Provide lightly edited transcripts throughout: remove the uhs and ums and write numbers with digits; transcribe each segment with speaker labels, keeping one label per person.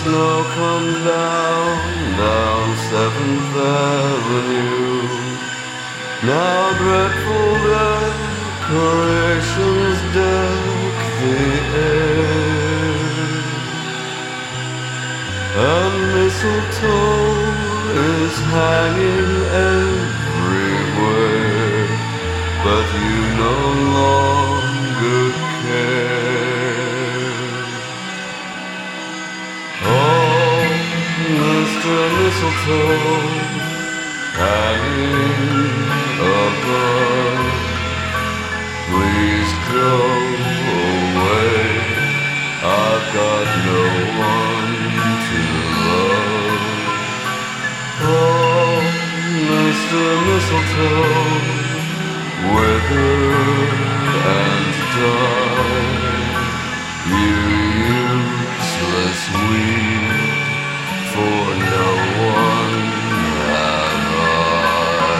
Speaker 1: snow comes down 7th Avenue. Now dreadful decorations deck the air, and mistletoe is hanging everywhere, but you no longer care. Oh, Mr. Mistletoe, hanging above, please go away. I've got no one to love. Oh, Mr. Mistletoe, wither and die, you useless weed, for no one have I.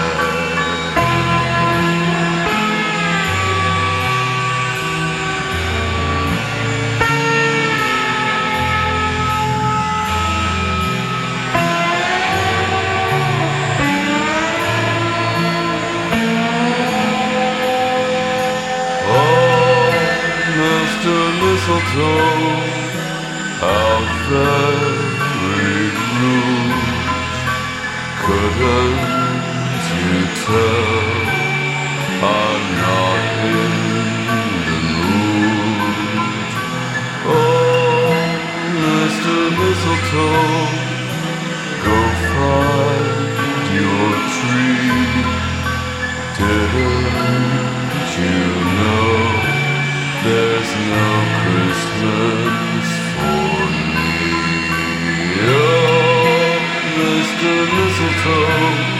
Speaker 1: Mr. Mistletoe, how very rude. Couldn't you tell I'm not in the mood? Oh, Mr. Mistletoe, go find your tree. Didn't you know there's no Christmas for me? Oh, Mr. Mistletoe,